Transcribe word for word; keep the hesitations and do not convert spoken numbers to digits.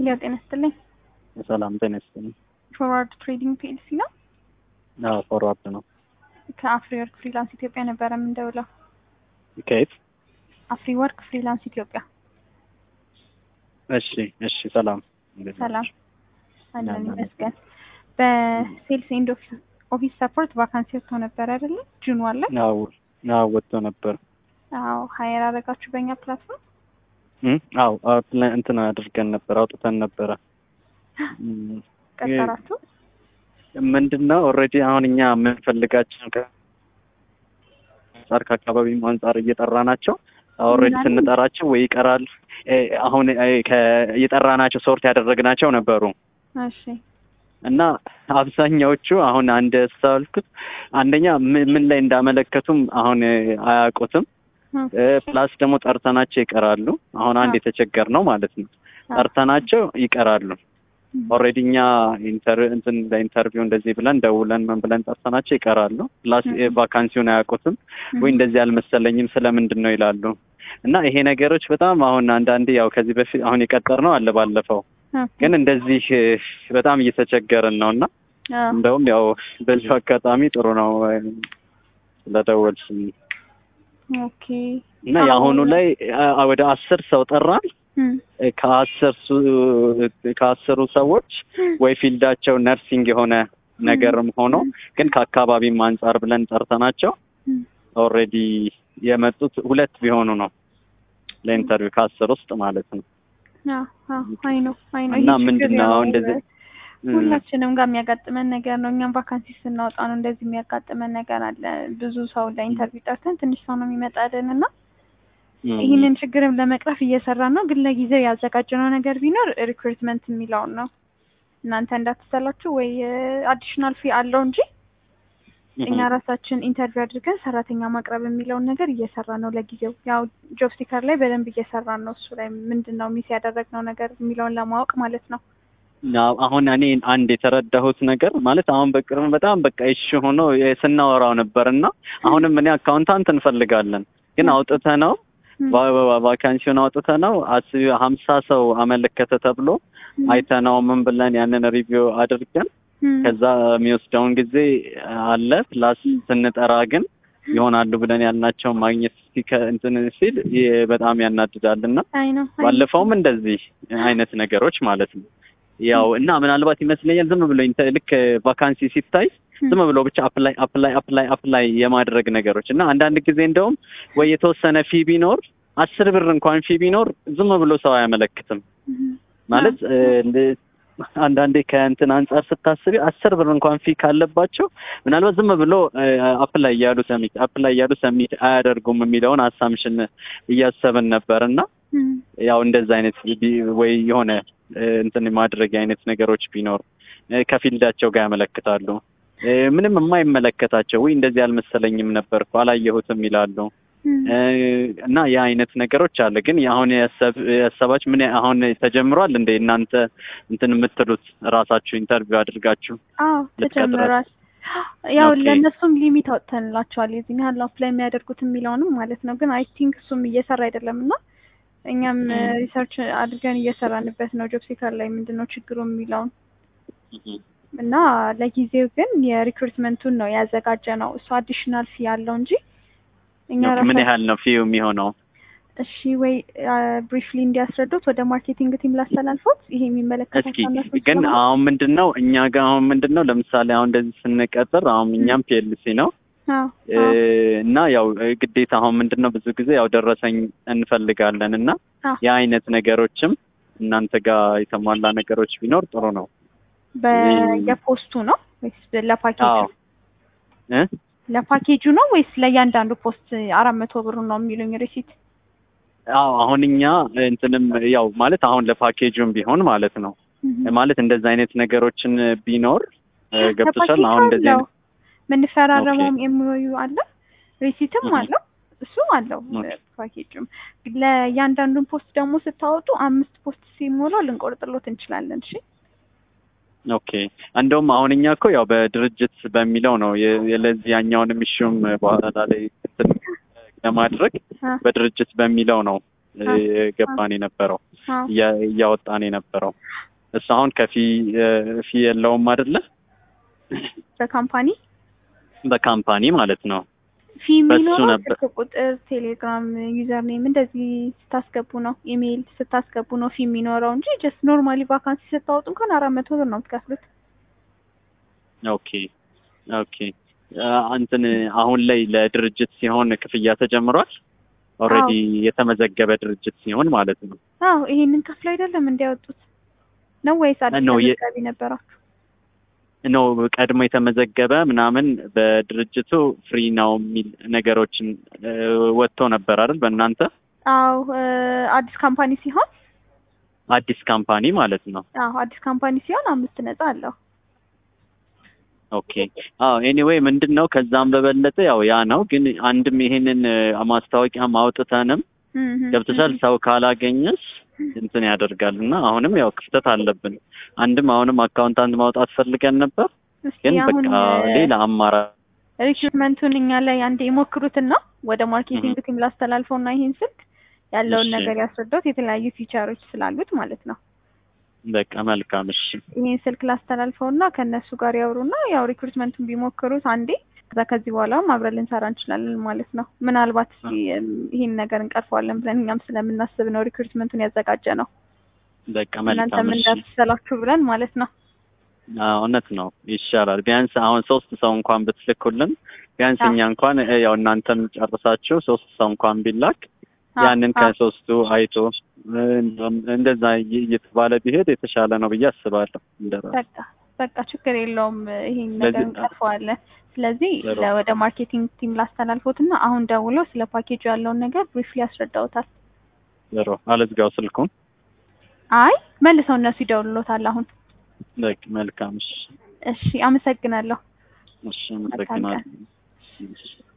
ያው ጤና ይስጥልኝ። ሰላም ጤና ይስጥልኝ። ፎርዋርድ ትሬዲንግ ፒኤልሲ ነው። አዎ ፎርዋርድ ነው። ከአፍሪወርክ ፍሪላንስ ኢትዮጵያ ነበረ የምንደውለው። ከየት? አፍሪወርክ ፍሪላንስ ኢትዮጵያ። እሺ እሺ። ሰላም ሰላም አለን ይመስገን። በሴልስ ኤንድ ኦፊስ ሰፖርት ቫካንሲ ወጥቶ ነበር አይደለ? ጁን ዋለ። አዎ አዎ ወጥቶ ነበር። አዎ ሃየር አደረጋችሁ በእኛ ፕላትፎርም? እም አዎ እንትን አድርገን ነበር፣ አውጥተን ነበረ። ቀጠራችሁ? ምንድነው ኦልሬዲ አሁን እኛ የምንፈልጋቸው ከአንጻር ከአካባቢው አንጻር እየጠራናቸው ኦልሬዲ ስንጠራቸው ወይ ይቀራል። አሁን እየጠራናቸው ሶርት ያደረግናቸው ነበሩ። እሺ። እና አብዛኛዎቹ አሁን አንድ ሳልኩት አንደኛ ምን ላይ እንዳመለከቱም አሁን አያውቁትም። ፕላስ ደግሞ ጠርተናቸው ይቀራሉ። አሁን አንድ የተቸገር ነው ማለት ነው። ጠርተናቸው ይቀራሉ። ኦልሬዲ እኛ ኢንተር እንትን ለኢንተርቪው እንደዚህ ብለን ደውለን ምን ብለን ጠርተናቸው ይቀራሉ። ፕላስ ቫካንሲውን አያውቁትም ወይ እንደዚህ አልመሰለኝም ስለምንድን ነው ይላሉ። እና ይሄ ነገሮች በጣም አሁን አንዳንዴ ያው ከዚህ በፊት አሁን የቀጠር ነው አለ ባለፈው ግን እንደዚህ በጣም እየተቸገርን ነውና እንደውም ያው በዚህ አጋጣሚ ጥሩ ነው ስለደወልሽ። ኦኬ። እና የአሁኑ ላይ ወደ አስር ሰው ጠራን። ከአስር ከአስሩ ሰዎች ወይ ፊልዳቸው ነርሲንግ የሆነ ነገርም ሆኖ ግን ከአካባቢም አንጻር ብለን ጠርተናቸው ኦልሬዲ የመጡት ሁለት ቢሆኑ ነው ለኢንተርቪው ከአስር ውስጥ ማለት ነው። አዎ አዎ አይ ነው አይ ነው። እና ምንድነው እንደዚህ ሁላችንም ጋር የሚያጋጥመን ነገር ነው። እኛም ቫካንሲ ስናወጣ ነው እንደዚህ የሚያጋጥመን ነገር አለ። ብዙ ሰው ለኢንተርቪው ጠርተን ትንሽ ሰው ነው የሚመጣልን እና ይህንን ችግርም ለመቅረፍ እየሰራን ነው። ግን ለጊዜው ያዘጋጀነው ነገር ቢኖር ሪክሩትመንት የሚለውን ነው። እናንተ እንዳትሰላችሁ ወይ አዲሽናል ፊ አለው እንጂ እኛ ራሳችን ኢንተርቪው አድርገን ሰራተኛ ማቅረብ የሚለውን ነገር እየሰራን ነው ለጊዜው። ያው ጆብ ሲከር ላይ በደንብ እየሰራን ነው። እሱ ላይ ምንድነው ሚስ ያደረግነው ነገር የሚለውን ለማወቅ ማለት ነው። አሁን እኔ አንድ የተረዳሁት ነገር ማለት አሁን በቅርብ በጣም በቃ እሺ ሆኖ ስናወራው ነበርና አሁንም እኔ አካውንታንት እንፈልጋለን ግን አውጥተነው ቫካንሲውን አውጥተነው ሀምሳ ሰው አመለከተ ተብሎ አይተነው ምን ብለን ያንን ሪቪው አድርገን ከዛ የሚወስደውን ጊዜ አለ ፕላስ ስንጠራ ግን ይሆናሉ ብለን ያልናቸው ማግኘት እንትን ሲል በጣም ያናድዳልና ባለፈውም እንደዚህ አይነት ነገሮች ማለት ነው። ያው እና ምናልባት ይመስለኛል ዝም ብሎ ልክ ቫካንሲ ሲታይ ዝም ብሎ ብቻ አፕላይ አፕላይ አፕላይ አፕላይ የማድረግ ነገሮች እና አንዳንድ ጊዜ እንደውም ወይ የተወሰነ ፊ ቢኖር አስር ብር እንኳን ፊ ቢኖር ዝም ብሎ ሰው አያመለክትም ማለት አንዳንዴ ከእንትን አንጻር ስታስቢ አስር ብር እንኳን ፊ ካለባቸው ምናልባት ዝም ብሎ አፕላይ ያሉ ሰሚት አፕላይ ያሉ ሰሚት አያደርጉም የሚለውን አሳምሽን እያሰብን ነበርና ያው እንደዛ አይነት ወይ የሆነ እንትን ማድረግ አይነት ነገሮች ቢኖር ከፊልዳቸው ጋር ያመለክታሉ። ምንም የማይመለከታቸው ወይ እንደዚህ አልመሰለኝም ነበርኩ አላየሁትም ይላሉ። እና ያ አይነት ነገሮች አለ። ግን አሁን ያሰባች ምን አሁን ተጀምሯል እንደ እናንተ እንትን የምትሉት ራሳችሁ ኢንተርቪው አድርጋችሁ? አዎ ተጀምሯል። ያው ለነሱም ሊሚት አውጥተንላቸዋል የዚህ ያህል አፕላይ የሚያደርጉት የሚለውንም ማለት ነው። ግን አይ ቲንክ እሱም እየሰራ አይደለምና እኛም ሪሰርች አድርገን እየሰራንበት ነው ጆብ ሲከር ላይ ምንድነው ችግሩ የሚለውን እና ለጊዜው ግን የሪክሩትመንቱን ነው ያዘጋጀ ነው። እሱ አዲሽናል ፊ ያለው እንጂ እኛ ራሳችን ምን ያህል ነው ፊው የሚሆነው? እሺ ወይ ብሪፍሊ እንዲያስረዱት ወደ ማርኬቲንግ ቲም ላስተላልፎት ይሄ የሚመለከታቸው እስኪ ግን አሁን ምንድነው እኛ ጋር አሁን ምንድነው ለምሳሌ አሁን እንደዚህ ስንቀጥር አሁን እኛም ፒኤልሲ ነው እና ያው ግዴታ አሁን ምንድነው ብዙ ጊዜ ያው ደረሰኝ እንፈልጋለን እና ያ አይነት ነገሮችም እናንተ ጋር የተሟላ ነገሮች ቢኖር ጥሩ ነው። በየፖስቱ ነው ወይስ ለፓኬጁ? እ ለፓኬጁ ነው ወይስ ለእያንዳንዱ ፖስት አራት መቶ ብር ነው የሚሉኝ ሪሲት? አዎ አሁን እኛ እንትንም ያው ማለት አሁን ለፓኬጁም ቢሆን ማለት ነው ማለት እንደዛ አይነት ነገሮችን ቢኖር ገብቶሻል። አሁን እንደዚህ ምን ፈራረመውም ኤምኦዩ አለ ሪሲትም አለው እሱ አለው ፓኬጅም። ለእያንዳንዱን ፖስት ደግሞ ስታወጡ አምስት ፖስት ሲሞላ ልንቆርጥሎት እንችላለን። እሺ ኦኬ። እንደውም አሁን እኛ እኮ ያው በድርጅት በሚለው ነው የለዚህ ያኛውንም ኢሹም በኋላ ላይ ለማድረግ በድርጅት በሚለው ነው ገባን የነበረው አዎ እያወጣን የነበረው። እሱ አሁን ከፊ ፊ የለውም አይደለ? በካምፓኒ በካምፓኒ ማለት ነው። ፊ በሱ የሚኖረው ነበር። ስልክ ቁጥር፣ ቴሌግራም ዩዘር ኔም እንደዚህ ስታስገቡ ነው፣ ኢሜይል ስታስገቡ ነው ፊ የሚኖረው እንጂ ጀስት ኖርማሊ ቫካንሲ ስታወጡ እንኳን አራት መቶ ብር ነው የምትከፍሉት። ኦኬ ኦኬ። እንትን አሁን ላይ ለድርጅት ሲሆን ክፍያ ተጀምሯል። ኦልሬዲ የተመዘገበ ድርጅት ሲሆን ማለት ነው። አዎ ይሄንን ከፍለው አይደለም እንዲያወጡት ነው ወይስ አዲስ ነው ተመዝጋቢ ነበራችሁ? ነው ቀድሞ የተመዘገበ ምናምን በድርጅቱ ፍሪ ነው የሚል ነገሮችን ወጥቶ ነበር አይደል በእናንተ? አዎ አዲስ ካምፓኒ ሲሆን አዲስ ካምፓኒ ማለት ነው። አዎ አዲስ ካምፓኒ ሲሆን አምስት ነፃ አለው። ኦኬ አዎ ኤኒዌይ ምንድነው ከዛም በበለጠ ያው ያ ነው። ግን አንድም ይሄንን ማስታወቂያ ማውጥተንም ገብተሻል ሰው ካላገኘስ እንትን ያደርጋል እና አሁንም ያው ክፍተት አለብን። አንድም አሁንም አካውንታንት ማውጣት ፈልገን ነበር ግን በቃ ሌላ አማራጭ ሪክሩትመንቱን እኛ ላይ አንዴ ይሞክሩትና ወደ ማርኬቲንግ ቲም ላስተላልፈውና ይሄን ስልክ ያለውን ነገር ያስረዳት የተለያዩ ፊቸሮች ስላሉት ማለት ነው። በቃ መልካም እሺ። ይሄን ስልክ ላስተላልፈውና ከነሱ ጋር ያወሩና ያው ሪክሩትመንቱን ቢሞክሩት አንዴ ከዛ ከዚህ በኋላ አብረን ልንሰራ እንችላለን ማለት ነው። ምናልባት ይሄን ነገር እንቀርፈዋለን ብለን እኛም ስለምናስብ ነው ሪክሩትመንቱን ያዘጋጀ ነው። በቃ መልካም እሺ። እናንተም እንዳትሰላችሁ ብለን ማለት ነው። አዎ እውነት ነው ይሻላል። ቢያንስ አሁን ሶስት ሰው እንኳን ብትልኩልን ቢያንስ እኛ እንኳን ያው እናንተም ጨርሳችሁ ሶስት ሰው እንኳን ቢላክ ያንን ከሶስቱ አይቶ እንደዛ እየተባለ ቢሄድ የተሻለ ነው ብዬ አስባለሁ። እንደራስ በቃ በቃ ችግር የለውም ይሄን ነገር እንቀርፈዋለን። ስለዚህ ወደ ማርኬቲንግ ቲም ላስተላልፎትና አሁን ደውለው ስለ ፓኬጁ ያለውን ነገር ብሪፍሊ ያስረዳውታል። ዘሮ አለዝጋው ስልኩን። አይ መልሰው እነሱ ይደውሉታል አሁን። በቃ መልካም እሺ። እሺ አመሰግናለሁ። እሺ አመሰግናለሁ።